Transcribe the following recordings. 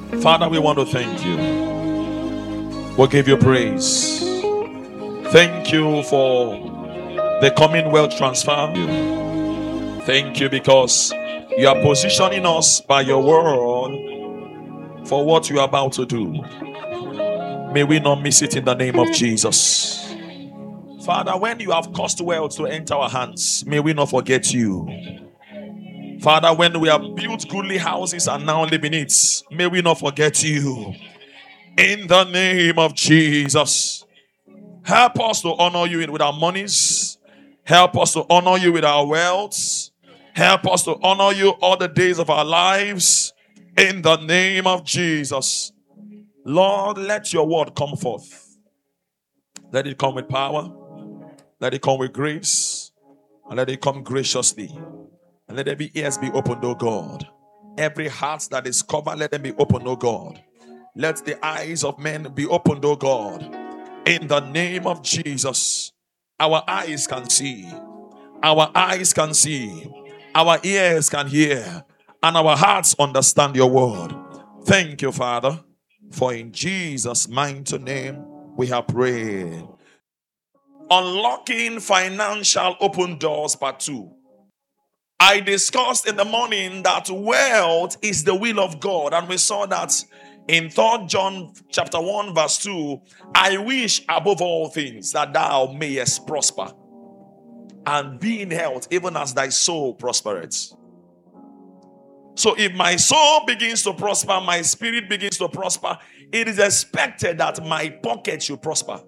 Father, we want to thank you. We'll give you praise. Thank you for the Commonwealth transfer. Thank you because you are positioning us by your word for what you are about to do. May we not miss it in the name of Jesus. Father, when you have caused wealth to enter our hands, may we not forget you. Father, when we have built goodly houses and now live in it, may we not forget you. In the name of Jesus, help us to honor you with our monies. Help us to honor you with our wealth. Help us to honor you all the days of our lives. In the name of Jesus. Lord, let your word come forth. Let it come with power. Let it come with grace. And let it come graciously. And let every ears be opened, O God. Every heart that is covered, let them be opened, O God. Let the eyes of men be opened, O God. In the name of Jesus. Our eyes can see. Our eyes can see. Our ears can hear. And our hearts understand your word. Thank you, Father. For in Jesus' mighty name we have prayed. Unlocking financial open doors, part 2. I discussed in the morning that wealth is the will of God, and we saw that in 3 John chapter 1 verse 2, I wish above all things that thou mayest prosper and be in health even as thy soul prospereth. So if my soul begins to prosper, my spirit begins to prosper, it is expected that my pocket should prosper.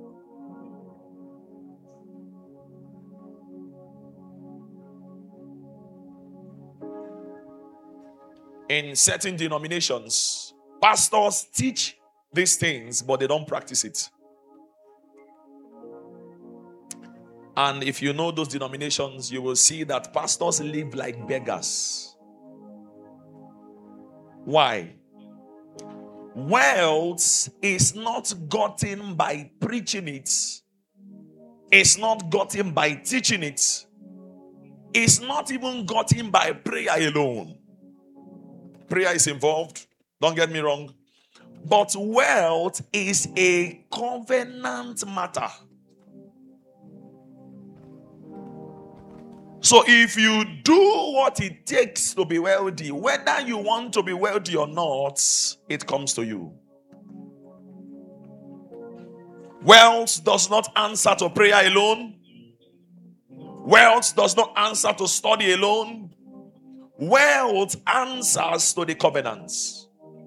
In certain denominations, pastors teach these things, but they don't practice it. And if you know those denominations, you will see that pastors live like beggars. Why? Wealth is not gotten by preaching it. It's not gotten by teaching it. It's not even gotten by prayer alone. Prayer is involved, don't get me wrong. But wealth is a covenant matter. So if you do what it takes to be wealthy, whether you want to be wealthy or not, it comes to you. Wealth does not answer to prayer alone. Wealth does not answer to study alone. Wealth answers to the covenants.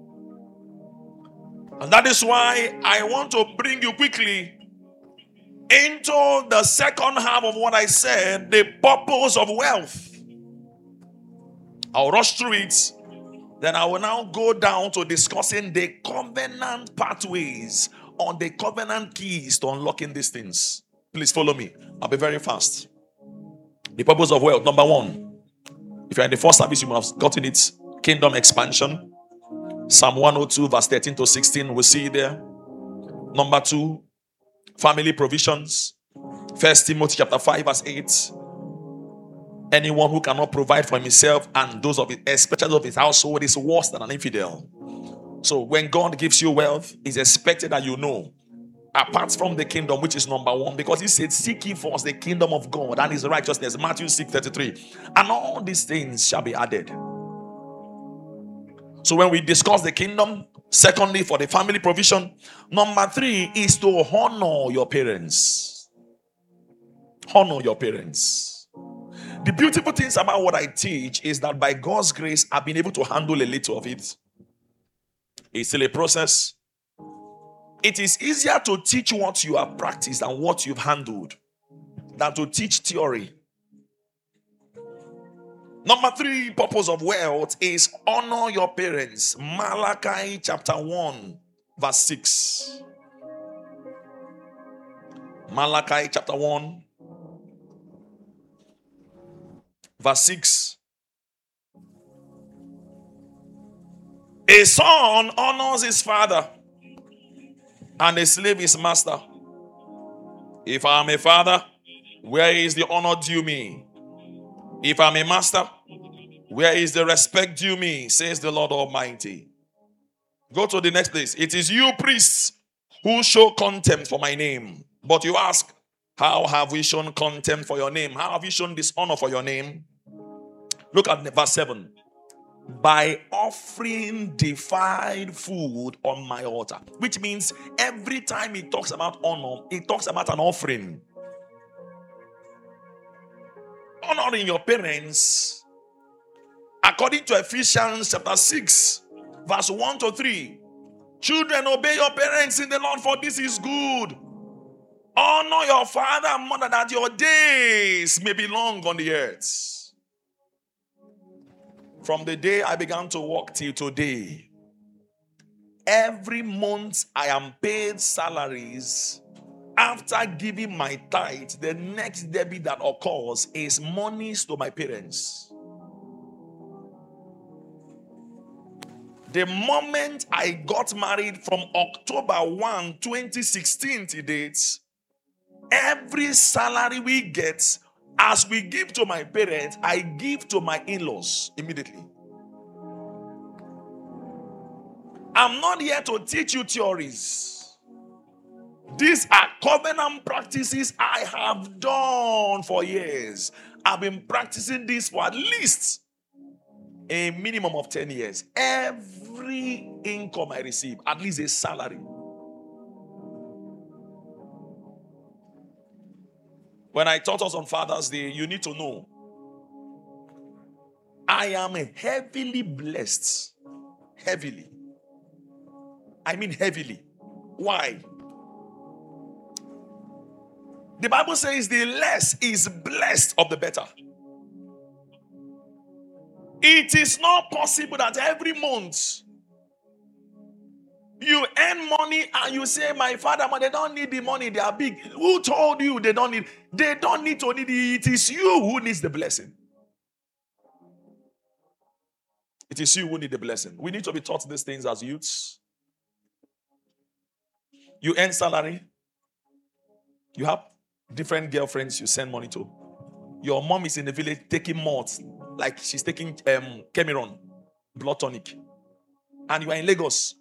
And that is why I want to bring you quickly into the second half of what I said, the purpose of wealth. I'll rush through it. Then I will now go down to discussing the covenant pathways or the covenant keys to unlocking these things. Please follow me. I'll be very fast. The purpose of wealth, number 1. If you're in the first service, you must have gotten it. Kingdom expansion. Psalm 102 verse 13 to 16. We'll see it there. Number 2, family provisions. 1 Timothy chapter 5 verse 8. Anyone who cannot provide for himself and those of it, especially of his household, is worse than an infidel. So when God gives you wealth, it's expected that you know, apart from the kingdom, which is number 1, because he said, seek ye first the kingdom of God and his righteousness, Matthew 6:33, and all these things shall be added. So when we discuss the kingdom, secondly, for the family provision, number 3 is to honor your parents. Honor your parents. The beautiful things about what I teach is that by God's grace, I've been able to handle a little of it. It's still a process. It is easier to teach what you have practiced and what you've handled than to teach theory. Number 3, purpose of wealth is honor your parents. Malachi chapter 1 verse 6. Malachi chapter 1 verse 6. A son honors his father, and a slave his master. If I am a father, where is the honor due me? If I'm a master, where is the respect due me? Says the Lord Almighty. Go to the next place. It is you, priests, who show contempt for my name. But you ask, how have we shown contempt for your name? How have we shown dishonor for your name? Look at verse 7. By offering defiled food on my altar. Which means every time it talks about honor, it talks about an offering. Honoring your parents, according to Ephesians chapter 6, verse 1 to 3. Children, obey your parents in the Lord, for this is good. Honor your father and mother, that your days may be long on the earth. From the day I began to work till today, every month I am paid salaries. After giving my tithe, the next debit that occurs is monies to my parents. The moment I got married from October 1, 2016 to date, every salary we get, as we give to my parents, I give to my in-laws immediately. I'm not here to teach you theories. These are covenant practices I have done for years. I've been practicing this for at least a minimum of 10 years. Every income I receive, at least a salary. When I taught us on Father's Day, you need to know, I am heavily blessed. Heavily. I mean heavily. Why? The Bible says the less is blessed of the better. It is not possible that every month you earn money and you say, my father, but they don't need the money, they are big. Who told you they don't need? They don't need to need it. It is you who needs the blessing. It is you who need the blessing. We need to be taught these things as youths. You earn salary. You have different girlfriends you send money to. Your mom is in the village taking malts, like she's taking Cameron, blood tonic. And you are in Lagos.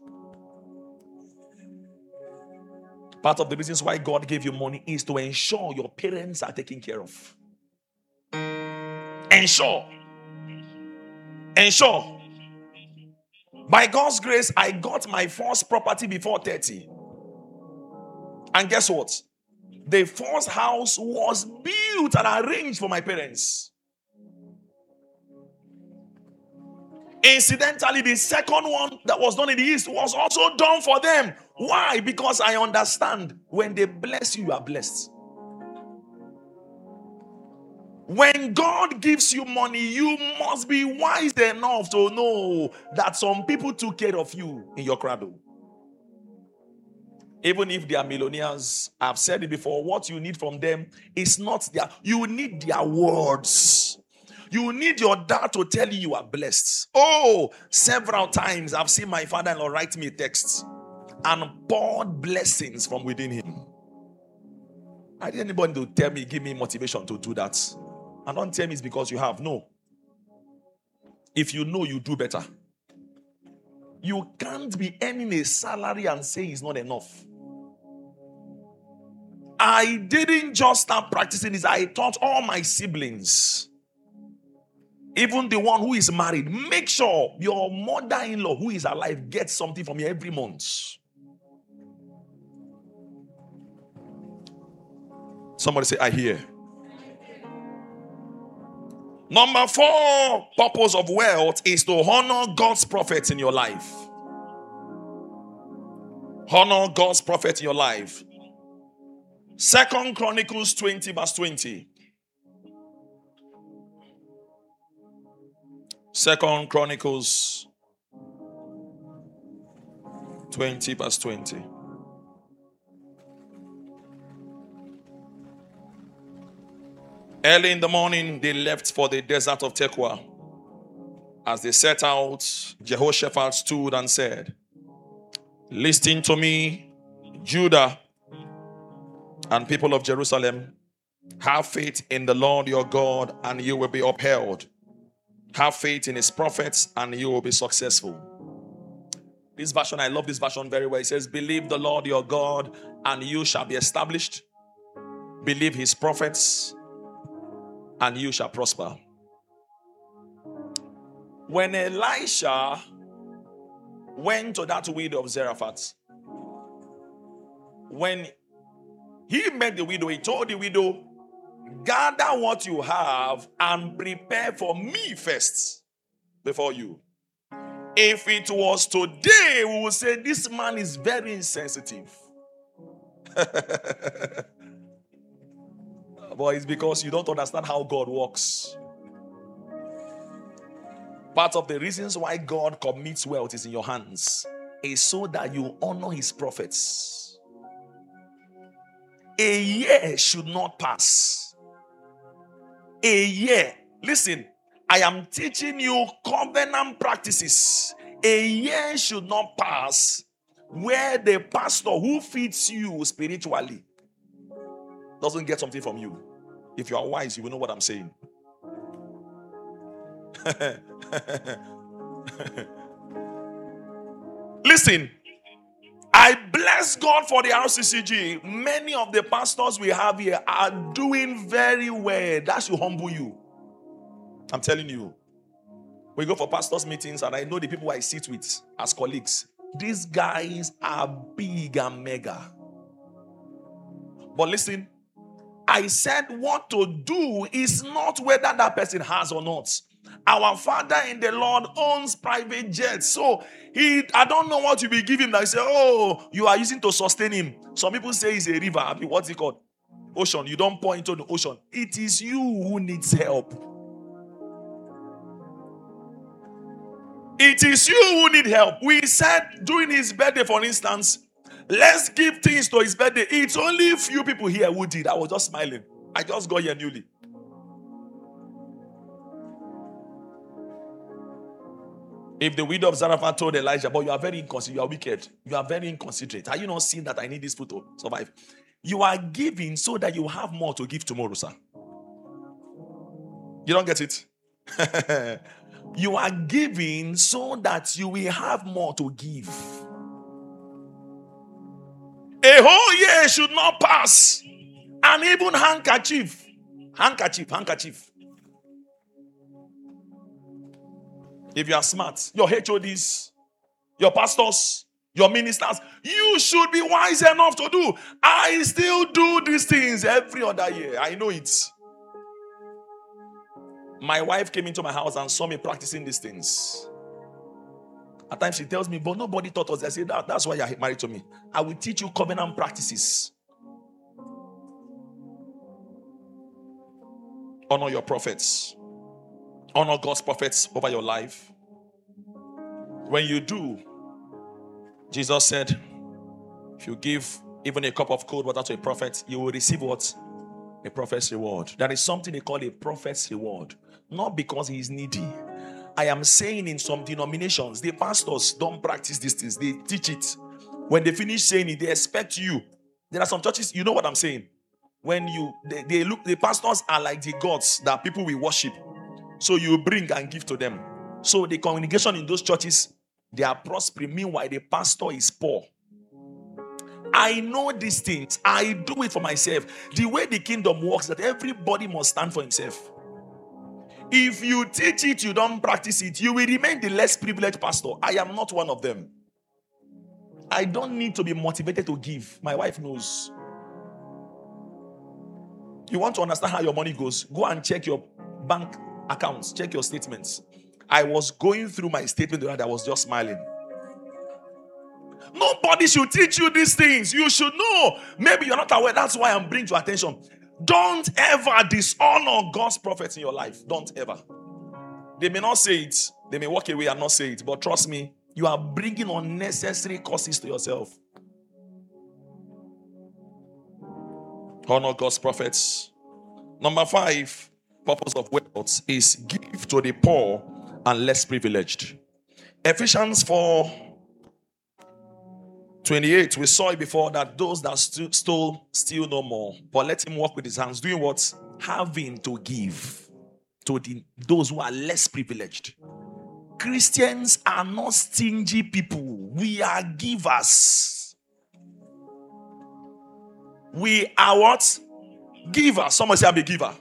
Part of the reasons why God gave you money is to ensure your parents are taken care of. Ensure. By God's grace, I got my first property before 30. And guess what? The first house was built and arranged for my parents. Incidentally, the second one that was done in the east was also done for them. Why? Because I understand when they bless you, you are blessed. When God gives you money, you must be wise enough to know that some people took care of you in your cradle. Even if they are millionaires, I've said it before, what you need from them is not you need their words. You need your dad to tell you you are blessed. Oh, several times I've seen my father-in-law write me texts and poured blessings from within him. I didn't anybody to tell me, give me motivation to do that. And don't tell me it's because you have. No. If you know, you do better. You can't be earning a salary and say it's not enough. I didn't just start practicing this. I taught all my siblings. Even the one who is married. Make sure your mother-in-law who is alive gets something from you every month. Somebody say, I hear. Number 4 purpose of wealth is to honor God's prophets in your life. Honor God's prophet in your life. 2 Chronicles 20 verse 20. 2 Chronicles 20 verse 20. Early in the morning, they left for the desert of Tekoa. As they set out, Jehoshaphat stood and said, listen to me, Judah and people of Jerusalem. Have faith in the Lord your God and you will be upheld. Have faith in his prophets and you will be successful. This version, I love this version very well. It says, believe the Lord your God and you shall be established. Believe his prophets and you shall prosper. When Elisha went to that widow of Zarephath, when he met the widow, he told the widow, gather what you have and prepare for me first before you. If it was today, we would say this man is very insensitive. But it's because you don't understand how God works. Part of the reasons why God commits wealth is in your hands is so that you honor his prophets. A year should not pass. A year. Listen, I am teaching you covenant practices. A year should not pass where the pastor who feeds you spiritually doesn't get something from you. If you are wise, you will know what I'm saying. Listen, I bless God for the RCCG. Many of the pastors we have here are doing very well. That should humble you. I'm telling you. We go for pastors' meetings and I know the people I sit with as colleagues. These guys are big and mega. But listen, I said what to do is not whether that person has or not. Our Father in the Lord owns private jets. So I don't know what you will give him that you say, oh, you are using to sustain him. Some people say it's a river. What's it called? Ocean. You don't pour into the ocean. It is you who needs help. It is you who need help. We said during his birthday, for instance, let's give things to his birthday. It's only a few people here who did. I was just smiling. I just got here newly. If the widow of Zarephath told Elijah, but you are very inconsiderate, you are wicked, you are very inconsiderate. Are you not seeing that I need this food to survive? You are giving so that you have more to give tomorrow, sir. You don't get it? You are giving so that you will have more to give. A whole year should not pass. And even handkerchief. If you are smart, your HODs, your pastors, your ministers, you should be wise enough to do. I still do these things every other year. I know it. My wife came into my house and saw me practicing these things. At times she tells me, but nobody taught us. I say, that's why you're married to me. I will teach you covenant practices. Honor your prophets. Honor God's prophets over your life. When you do, Jesus said, if you give even a cup of cold water to a prophet, you will receive what? A prophet's reward. There is something they call a prophet's reward. Not because he is needy. I am saying in some denominations, the pastors don't practice these things. They teach it. When they finish saying it, they expect you. There are some churches, you know what I'm saying? When they look, the pastors are like the gods that people will worship. So you bring and give to them. So the congregation in those churches, they are prospering. Meanwhile, the pastor is poor. I know these things. I do it for myself. The way the kingdom works, that everybody must stand for himself. If you teach it, you don't practice it, you will remain the less privileged pastor. I am not one of them. I don't need to be motivated to give. My wife knows. You want to understand how your money goes? Go and check your bank accounts. Check your statements. I was going through my statement and I was just smiling. Nobody should teach you these things. You should know. Maybe you're not aware. That's why I'm bringing to attention. Don't ever dishonor God's prophets in your life. Don't ever. They may not say it. They may walk away and not say it. But trust me, you are bringing unnecessary causes to yourself. Honor God's prophets. Number 5, purpose of wealth is give to the poor and less privileged. Ephesians 4:28, we saw it before that those that stole, steal no more. But let him work with his hands. Doing what? Having to give to those who are less privileged. Christians are not stingy people. We are givers. We are what? Givers. Someone say I'm a giver.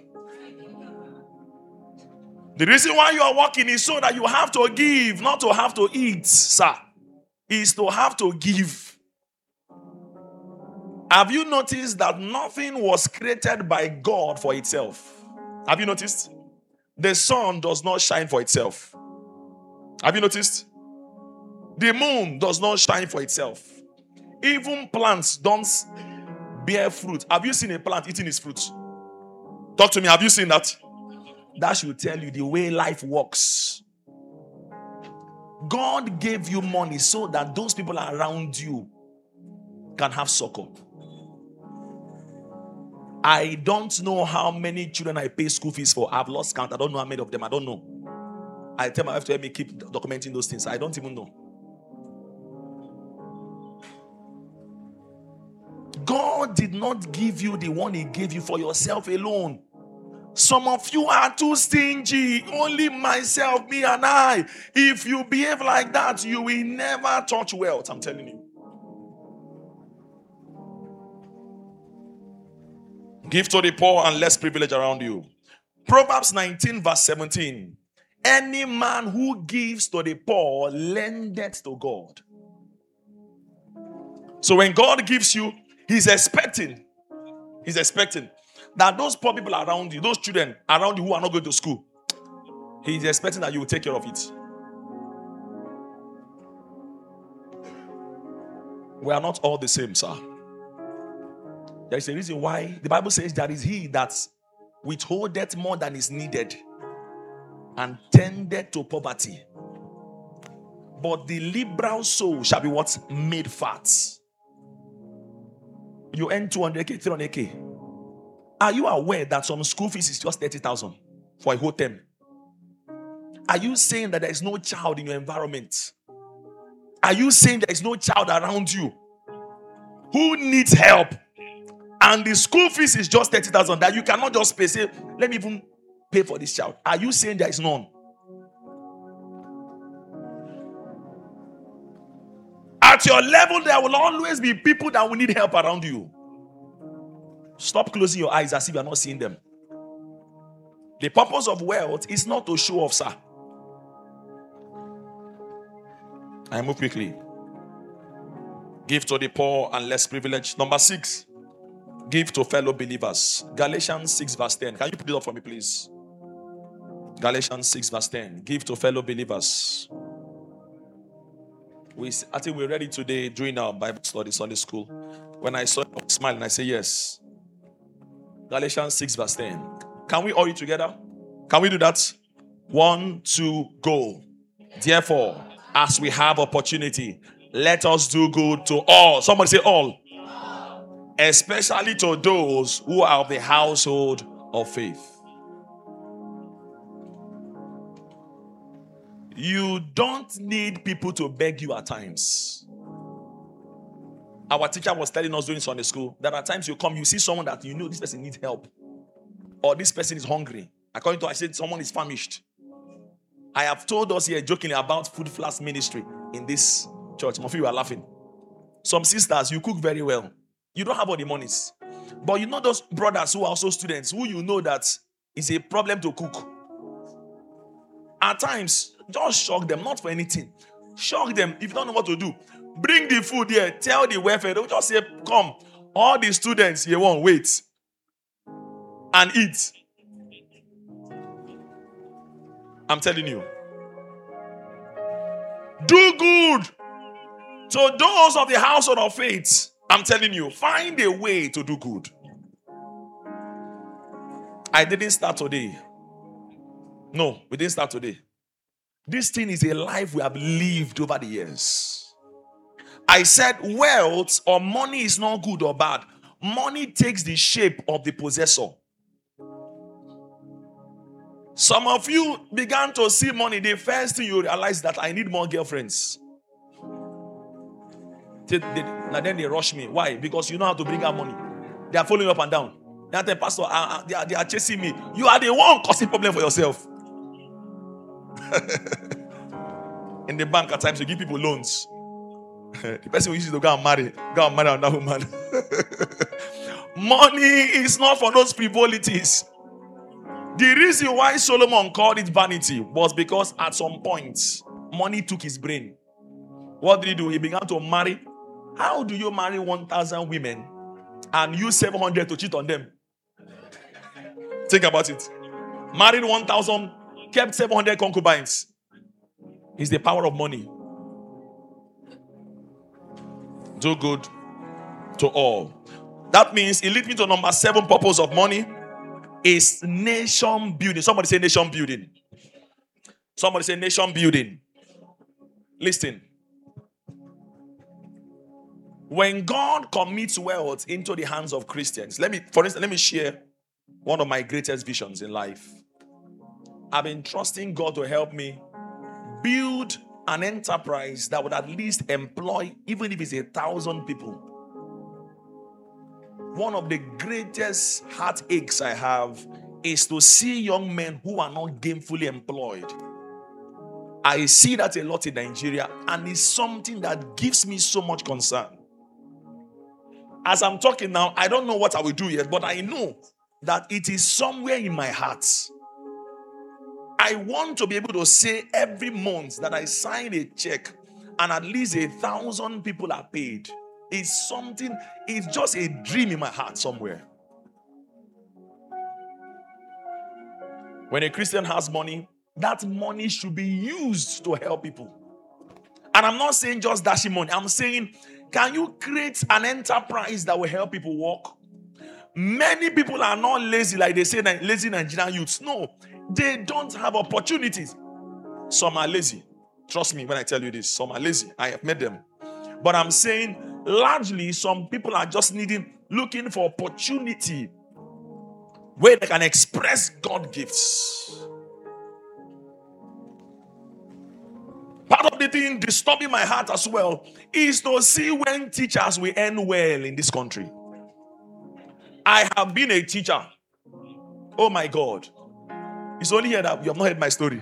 The reason why you are working is so that you have to give, not to have to eat, sir. Is to have to give. Have you noticed that nothing was created by God for itself? Have you noticed? The sun does not shine for itself. Have you noticed? The moon does not shine for itself. Even plants don't bear fruit. Have you seen a plant eating its fruit? Talk to me. Have you seen that? That should tell you the way life works. God gave you money so that those people around you can have succor. I don't know how many children I pay school fees for. I've lost count. I don't know how many of them. I don't know. I tell my wife to help me keep documenting those things. I don't even know. God did not give you the one He gave you for yourself alone. Some of you are too stingy. Only myself, me and I. If you behave like that, you will never touch wealth. I'm telling you. Give to the poor and less privileged around you. Proverbs 19 verse 17. Any man who gives to the poor lendeth to God. So when God gives you, He's expecting that those poor people around you, those children around you who are not going to school, He's expecting that you will take care of it. We are not all the same, sir. There is a reason why the Bible says that is he that withholdeth more than is needed and tendeth to poverty. But the liberal soul shall be what? Made fat. You earn 200k, 300k. Are you aware that some school fees is just 30,000 for a whole term? Are you saying that there is no child in your environment? Are you saying there is no child around you who needs help? And the school fees is just 30,000 that you cannot just pay. Say, let me even pay for this child. Are you saying there is none? At your level, there will always be people that will need help around you. Stop closing your eyes as if you are not seeing them. The purpose of wealth is not to show off, sir. I move quickly. Give to the poor and less privileged. Number 6. Give to fellow believers. Galatians 6 verse 10. Can you put it up for me, please? Galatians 6 verse 10. Give to fellow believers. I think we're ready today during our Bible study, Sunday school. When I saw you smiling, I say yes. Galatians 6 verse 10. Can we all read together? Can we do that? 1, 2, go. Therefore, as we have opportunity, let us do good to all. Somebody say all. Especially to those who are of the household of faith. You don't need people to beg you at times. Our teacher was telling us during Sunday school that at times you come, you see someone that you know this person needs help. Or this person is hungry. According to I said someone is famished. I have told us here jokingly about Food Flask ministry in this church. Some of you are laughing. Some sisters, you cook very well. You don't have all the monies. But you know those brothers who are also students, who you know that is a problem to cook. At times, just shock them, not for anything. Shock them if you don't know what to do. Bring the food here. Tell the welfare. Don't just say, come. All the students here won't wait and eat. I'm telling you. Do good to those of the household of faith. I'm telling you, find a way to do good. I didn't start today. No, we didn't start today. This thing is a life we have lived over the years. I said wealth or money is not good or bad. Money takes the shape of the possessor. Some of you began to see money. The first thing you realize that I need more girlfriends. Now then they rush me. Why? Because you know how to bring out money. They are following up and down. They are the pastor. They are chasing me. You are the one causing problem for yourself. in the bank at times you give people loans. The person who uses to go and marry another woman. Money is not for those frivolities. The reason why Solomon called it vanity was because at some point, money took his brain. What did he do? He began to marry. How do you marry 1,000 women and use 700 to cheat on them? Think about it. Married 1,000, kept 700 concubines. It's the power of money. Do good to all. That means it leads me to number 7 purpose of money is nation building. Somebody say nation building. Somebody say nation building. Listen. When God commits wealth into the hands of Christians, let me share one of my greatest visions in life. I've been trusting God to help me build an enterprise that would at least employ, even if it's 1,000 people. One of the greatest heartaches I have is to see young men who are not gainfully employed. I see that a lot in Nigeria, and it's something that gives me so much concern. As I'm talking now, I don't know what I will do yet, but I know that it is somewhere in my heart. I want to be able to say every month that I sign a check and at least 1,000 people are paid. It's just a dream in my heart somewhere. When a Christian has money, that money should be used to help people. And I'm not saying just dashing money. I'm saying, can you create an enterprise that will help people work? Many people are not lazy like they say, lazy Nigerian youths. No, they don't have opportunities. Some are lazy. Trust me when I tell you this. Some are lazy. I have met them. But I'm saying, largely, some people are just looking for opportunity where they can express God gifts. Part of the thing disturbing my heart as well is to see when teachers will end well in this country. I have been a teacher. Oh my God. It's only here that you have not heard my story.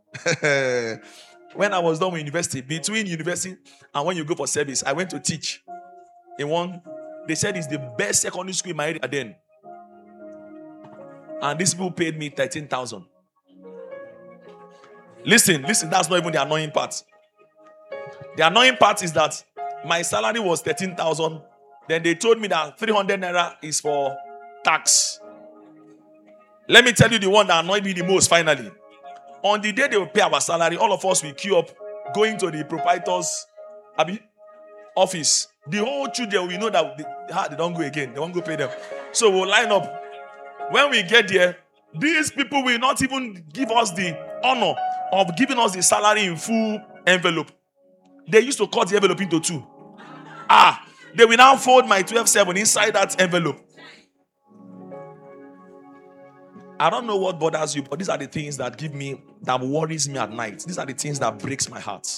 When I was done with university, between university and when you go for service, I went to teach in one. They said it's the best secondary school in my area then. And these people paid me 13,000. Listen, that's not even the annoying part. The annoying part is that my salary was 13,000. Then they told me that 300 naira is for tax. Let me tell you the one that annoyed me the most finally. On the day they will pay our salary, all of us will queue up, going to the proprietor's office. The whole children, we know that they don't go again. They won't go pay them. So we'll line up. When we get there, these people will not even give us the honor of giving us the salary in full envelope. They used to cut the envelope into 2. They will now fold my 12/7 inside that envelope. I don't know what bothers you, but these are the things that worries me at night. These are the things that breaks my heart.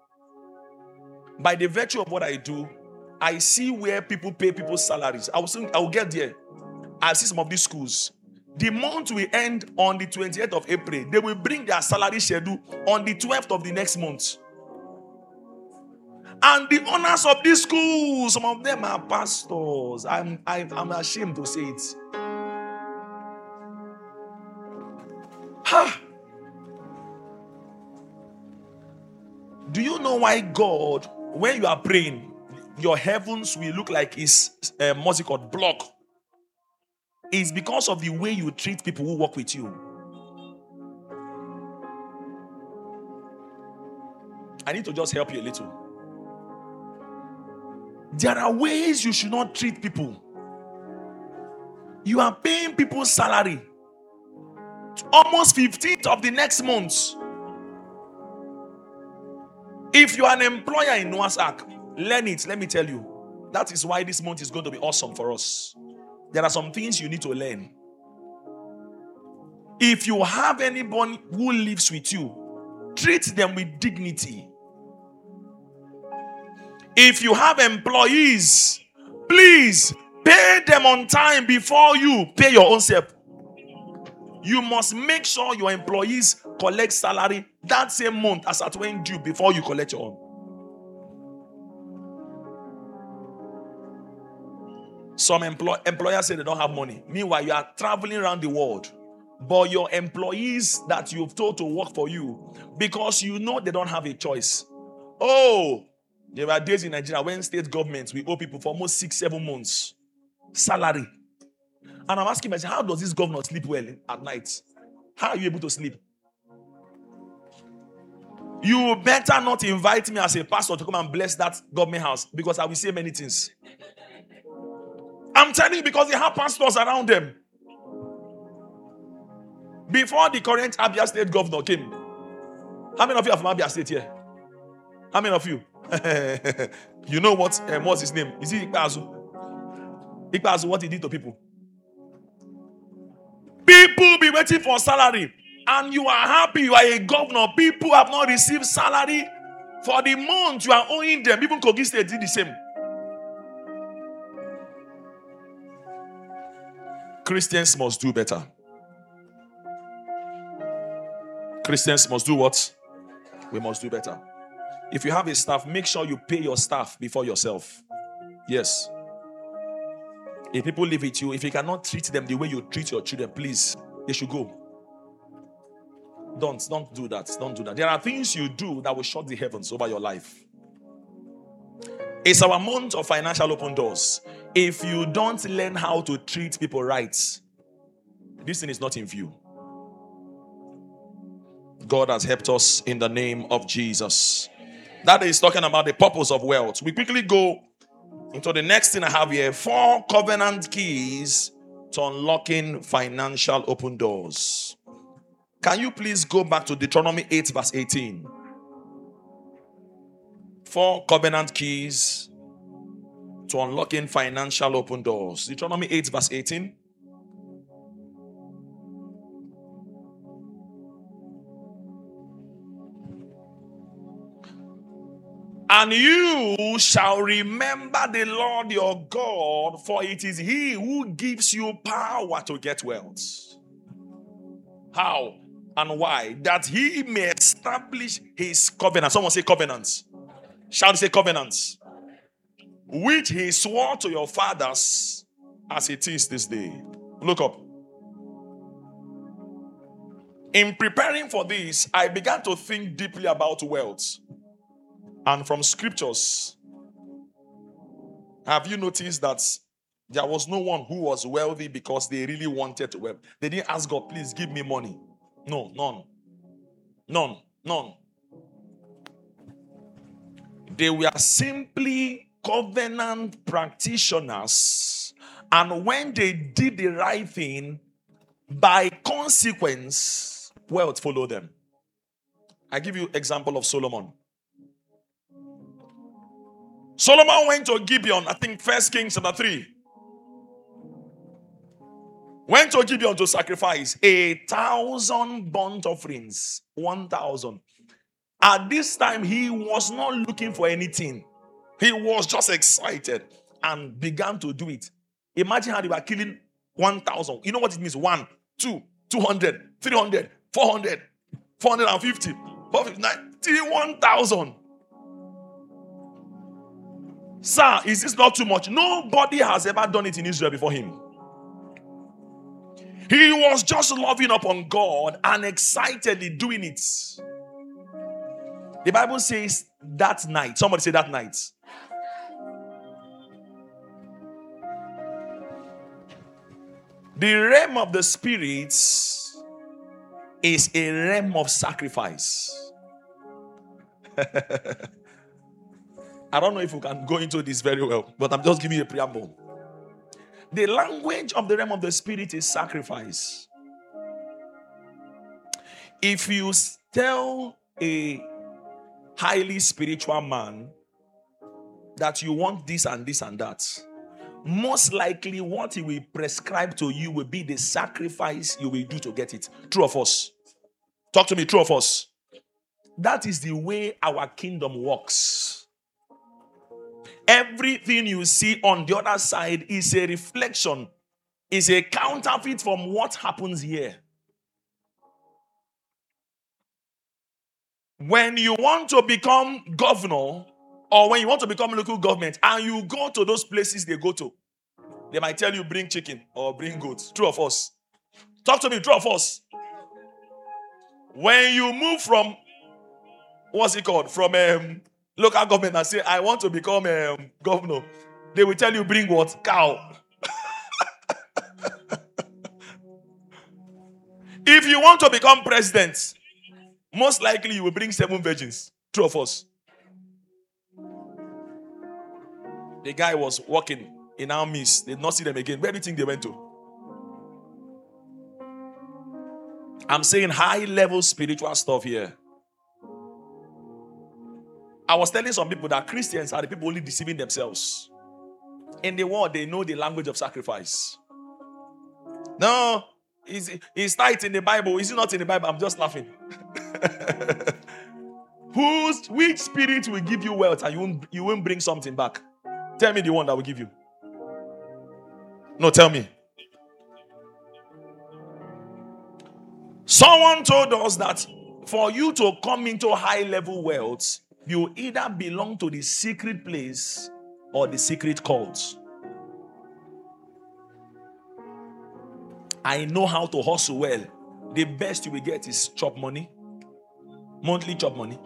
By the virtue of what I do, I see where people pay people's salaries. I will get there. I see some of these schools. The month will end on the 28th of April. They will bring their salary schedule on the 12th of the next month. And the owners of these schools, some of them are pastors. I'm ashamed to say it. Do you know why God, when you are praying, your heavens will look like it's what's it called? Block? It's because of the way you treat people who work with you. I need to just help you a little. There are ways you should not treat people. You are paying people's salary almost 15th of the next month. If you are an employer in Noah's Ark, learn it. Let me tell you. That is why this month is going to be awesome for us. There are some things you need to learn. If you have anyone who lives with you, treat them with dignity. If you have employees, please pay them on time before you pay your own self. You must make sure your employees collect salary that same month as at when due before you collect your own. Some employers say they don't have money. Meanwhile, you are traveling around the world. But your employees that you've told to work for you, because you know they don't have a choice. Oh, there were days in Nigeria when state governments, we owe people for almost 6-7 months salary. And I'm asking myself, how does this governor sleep well at night? How are you able to sleep? You better not invite me as a pastor to come and bless that government house, because I will say many things. I'm telling you, because they have pastors around them. Before the current Abia State governor came, how many of you are from Abia State here? How many of you? You know what's his name? Is it Ikpeazu? Ikpeazu, what he did to people? People be waiting for salary, and you are happy you are a governor. People have not received salary for the month you are owing them. Even Kogi State did the same. Christians must do better. Christians must do what? We must do better. If you have a staff, make sure you pay your staff before yourself. Yes. If people live with you, if you cannot treat them the way you treat your children, please, they should go. Don't do that. Don't do that. There are things you do that will shut the heavens over your life. It's our month of financial open doors. If you don't learn how to treat people right, this thing is not in view. God has helped us in the name of Jesus. That is talking about the purpose of wealth. We quickly go into the next thing I have here. 4 covenant keys to unlocking financial open doors. Can you please go back to Deuteronomy 8 verse 18? 4 covenant keys to unlocking financial open doors. Deuteronomy 8 verse 18. And you shall remember the Lord your God, for it is He who gives you power to get wealth. How and why? That He may establish His covenant. Someone say covenants. Shall say covenants, which He swore to your fathers as it is this day. Look up. In preparing for this, I began to think deeply about wealth. And from scriptures, have you noticed that there was no one who was wealthy because they really wanted to wealth? They didn't ask God, please give me money. No, none. They were simply covenant practitioners. And when they did the right thing, by consequence, wealth followed them. I give you example of Solomon. Solomon went to Gibeon, I think 1 Kings chapter 3. Went to Gibeon to sacrifice 1,000 burnt offerings. 1,000. At this time, he was not looking for anything. He was just excited and began to do it. Imagine how they were killing 1,000. You know what it means? 1, 2, 200, 300, 400, 450, 459, 1,000. Sir, is this not too much? Nobody has ever done it in Israel before him. He was just loving upon God and excitedly doing it. The Bible says that night. Somebody say that night. The realm of the spirits is a realm of sacrifice. I don't know if we can go into this very well, but I'm just giving you a preamble. The language of the realm of the spirit is sacrifice. If you tell a highly spiritual man that you want this and this and that, most likely what he will prescribe to you will be the sacrifice you will do to get it. True of us? Talk to me, true of us? That is the way our kingdom works. Everything you see on the other side is a reflection, is a counterfeit from what happens here. When you want to become governor or when you want to become local government and you go to those places they go to, they might tell you bring chicken or bring goats. True of us. Talk to me, true of us. When you move from, what's it called? From local government and say, I want to become governor, they will tell you bring what? Cow. If you want to become president, most likely you will bring 7 virgins. True of us. The guy was walking in our midst. They did not see them again. Where do you think they went to? I'm saying high level spiritual stuff here. I was telling some people that Christians are the people only deceiving themselves. In the world, they know the language of sacrifice. No, it's tight in the Bible. Is it not in the Bible? I'm just laughing. Which spirit will give you wealth and you won't bring something back? Tell me the one that will give you. No, tell me. Someone told us that for you to come into high level wealth, you either belong to the secret place or the secret cult. I know how to hustle well. The best you will get is chop money. Monthly chop money.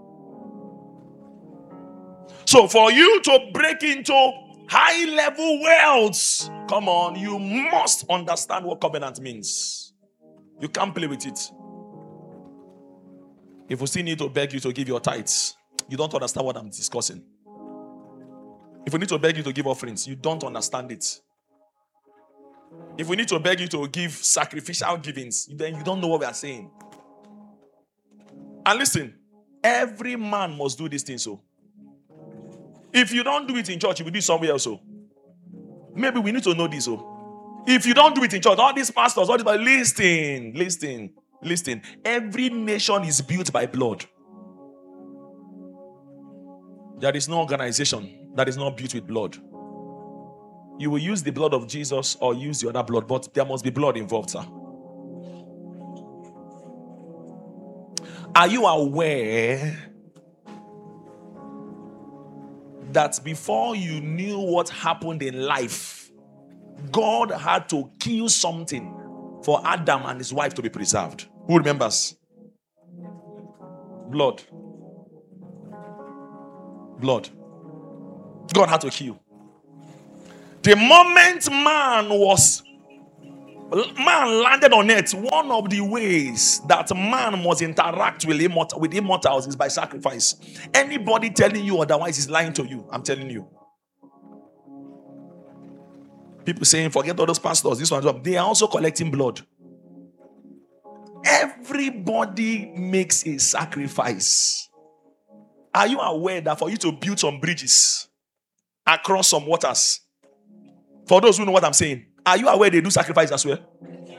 So for you to break into high level wealth, come on, you must understand what covenant means. You can't play with it. If we still need to beg you to give your tithes, you don't understand what I'm discussing. If we need to beg you to give offerings, you don't understand it. If we need to beg you to give sacrificial givings, then you don't know what we are saying. And listen, every man must do this thing so. If you don't do it in church, you will do it somewhere else. So maybe we need to know this. So if you don't do it in church, all these pastors, all these, listen. Every nation is built by blood. There is no organization that is not built with blood. You will use the blood of Jesus or use the other blood, but there must be blood involved, sir. Are you aware that before you knew what happened in life, God had to kill something for Adam and his wife to be preserved? Who remembers? Blood. Blood. God had to kill. The moment man landed on earth, one of the ways that man must interact with immortals is by sacrifice. Anybody telling you otherwise is lying to you. I'm telling you. People saying, forget all those pastors, this one, they are also collecting blood. Everybody makes a sacrifice. Are you aware that for you to build some bridges across some waters, for those who know what I'm saying, are you aware they do sacrifice as well?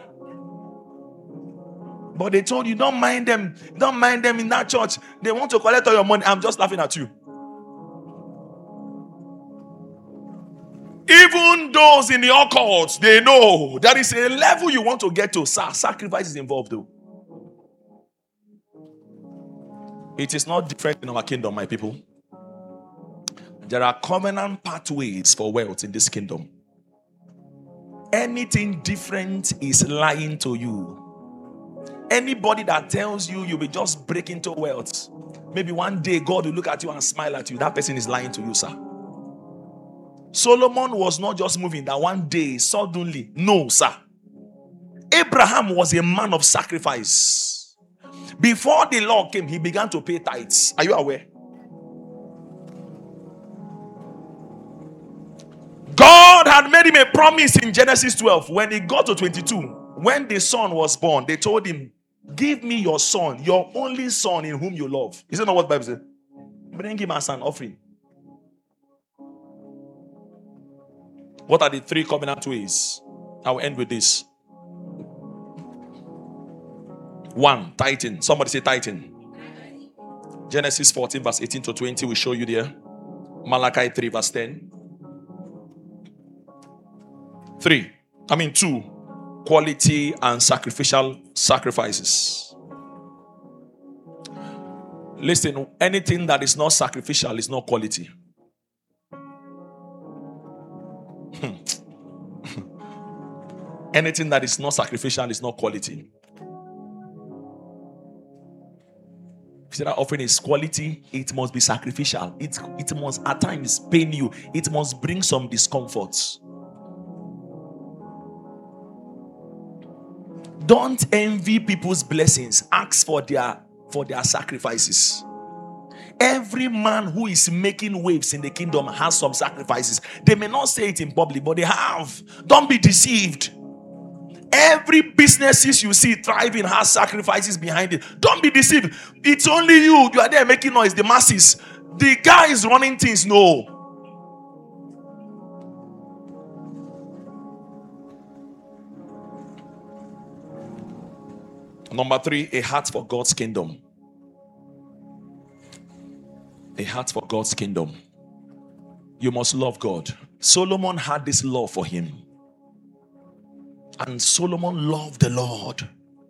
But they told you, don't mind them in that church. They want to collect all your money. I'm just laughing at you. Even those in the occult, they know there is a level you want to get to. Sacrifice is involved though. It is not different in our kingdom, my people. There are covenant pathways for wealth in this kingdom. Anything different is lying to you. Anybody that tells you will just break into wealth, maybe one day God will look at you and smile at you, that person is lying to you, sir. Solomon was not just moving that one day, suddenly. No, sir. Abraham was a man of sacrifice. Before the law came, he began to pay tithes. Are you aware? God had made him a promise in Genesis 12. When he got to 22, when the son was born, they told him, give me your son, your only son in whom you love. Is that not what the Bible says? Bring him as an offering. What are the 3 covenant ways? I will end with this. 1, tithing. Somebody say tithing. Genesis 14 verse 18 to 20 will show you there. Malachi 3 verse 10. 2, quality and sacrificial sacrifices. Listen, anything that is not sacrificial is not quality. Anything that is not sacrificial is not quality. If that offering is quality, it must be sacrificial. It must at times pain you. It must bring some discomforts. Don't envy people's blessings. Ask for their sacrifices. Every man who is making waves in the kingdom has some sacrifices. They may not say it in public, but they have. Don't be deceived. Every businesses you see thriving has sacrifices behind it. Don't be deceived. It's only you. You are there making noise. The masses. The guy is running things. No. Number 3, a heart for God's kingdom. A heart for God's kingdom. You must love God. Solomon had this love for him. And Solomon loved the Lord.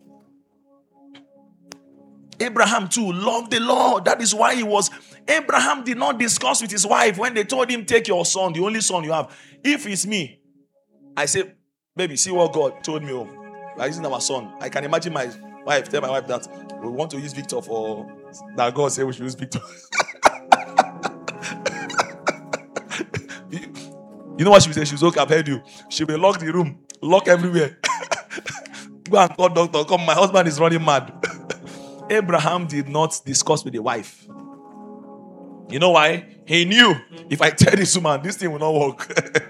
Abraham too loved the Lord. That is why Abraham did not discuss with his wife when they told him, take your son, the only son you have. If it's me, I say, baby, see what God told me. Like, this is our son. I can imagine my wife, tell my wife that we want to use Victor for, that God said we should use Victor. You know what she will say? She's okay, I've heard you. She will lock the room. Lock everywhere. Go and call doctor. Come, my husband is running mad. Abraham did not discuss with the wife. You know why? He knew if I tell this woman, this thing will not work.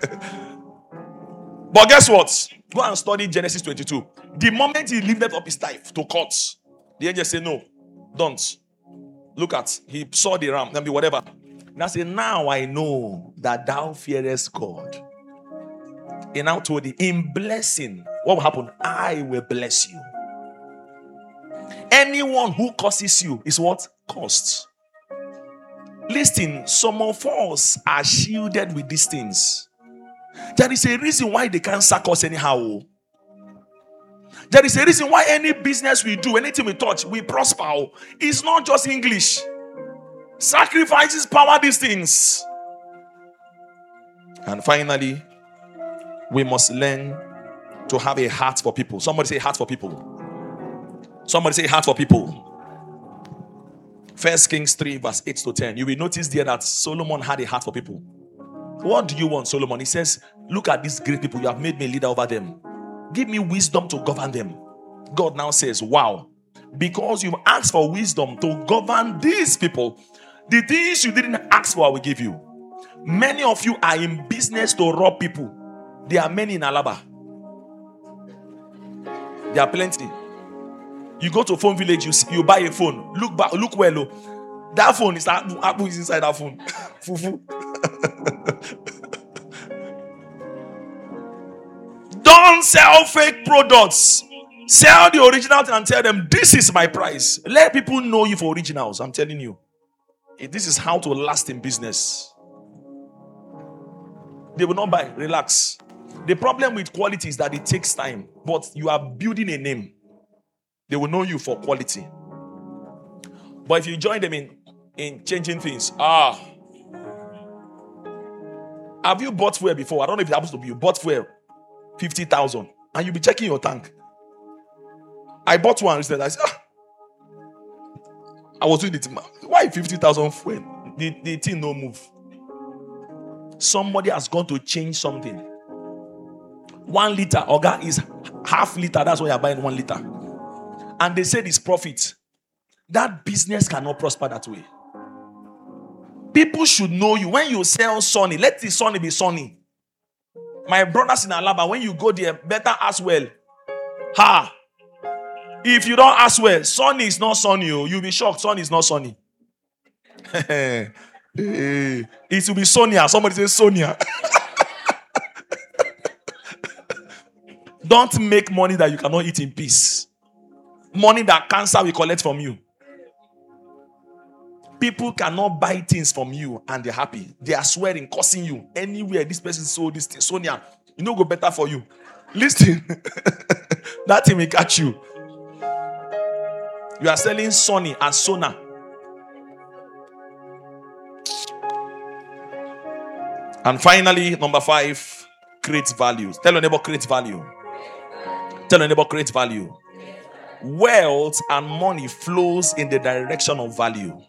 But guess what? Go and study Genesis 22. The moment he lifted up his knife to cut, the angel said, no, don't. Look at, he saw the ram, maybe whatever. And I said, now I know that thou fearest God. He now told him, in blessing, what will happen? I will bless you. Anyone who curses you is what? Cursed. Listen, some of us are shielded with these things. There is a reason why they can't sack us anyhow. There is a reason why any business we do, anything we touch, we prosper. It's not just English. Sacrifices power these things. And finally, we must learn to have a heart for people. Somebody say heart for people. Somebody say heart for people. 1 Kings 3 verse 8 to 10. You will notice there that Solomon had a heart for people. What do you want, Solomon? He says, look at these great people. You have made me leader over them. Give me wisdom to govern them. God now says, wow. Because you asked for wisdom to govern these people, the things you didn't ask for, I will give you. Many of you are in business to rob people. There are many in Alaba. There are plenty. You go to phone village, you buy a phone. Look back, look well. That phone is Apple is inside that phone. Fufu. Don't sell fake products. Sell the original and tell them this is my price. Let people know you for originals. I'm telling you. This is how to last in business. They will not buy. Relax. The problem with quality is that it takes time, but you are building a name. They will know you for quality. But if you join them in changing things, have you bought fuel before? I don't know if it happens to be you. Bought fuel, 50,000, and you'll be checking your tank. I bought one instead. I said, I was doing it. Why 50,000 fuel? The thing no move. Somebody has gone to change something. 1 liter, Oga, is half liter. That's why you're buying 1 liter. And they said it's profit. That business cannot prosper that way. People should know you. When you sell Sunny, let the Sunny be Sunny. My brothers in Alaba, when you go there, better ask well. If you don't ask well, Sunny is not Sunny. You'll be shocked. Sunny is not Sunny. It will be Sonia. Somebody say Sonia. Don't make money that you cannot eat in peace. Money that cancer will collect from you. People cannot buy things from you and they're happy. They are swearing, cursing you. Anywhere this person sold this thing. Sonia, you know go better for you. Listen. That thing will catch you. You are selling Sony and Sona. And finally, number 5, create value. Tell your neighbor, create value. Tell your neighbor, create value. Wealth and money flows in the direction of value.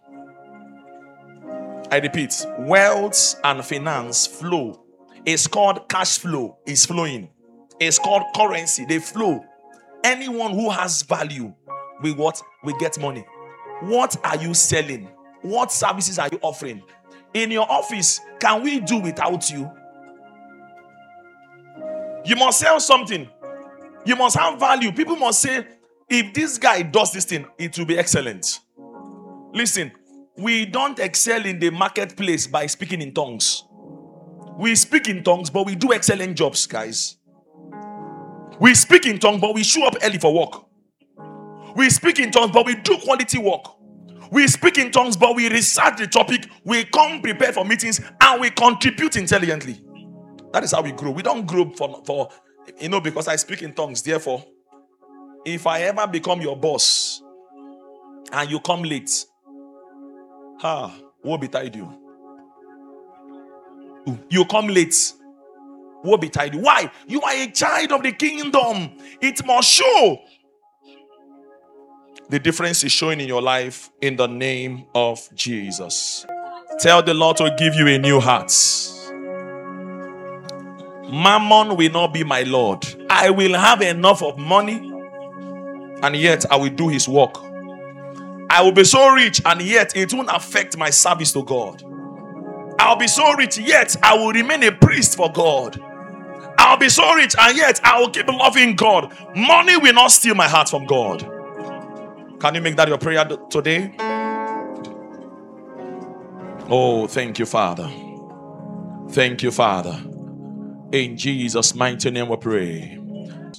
I repeat, wealth and finance flow. It's called cash flow. It's flowing. It's called currency. They flow. Anyone who has value will what? Will get money. What are you selling? What services are you offering? In your office, can we do without you? You must sell something. You must have value. People must say, if this guy does this thing, it will be excellent. Listen, we don't excel in the marketplace by speaking in tongues. We speak in tongues, but we do excellent jobs, guys. We speak in tongues, but we show up early for work. We speak in tongues, but we do quality work. We speak in tongues, but we research the topic. We come prepared for meetings, and we contribute intelligently. That is how we grow. We don't grow for because I speak in tongues. Therefore, if I ever become your boss and you come late, woe betide you. You come late, woe betide you. Why? You are a child of the kingdom. It must show. The difference is showing in your life in the name of Jesus. Tell the Lord to give you a new heart. Mammon will not be my Lord. I will have enough of money, and yet I will do his work. I will be so rich, and yet it won't affect my service to God. I'll be so rich, yet I will remain a priest for God. I'll be so rich, and yet I will keep loving God. Money will not steal my heart from God. Can you make that your prayer today? Oh, thank you, Father. Thank you, Father. In Jesus' mighty name we pray.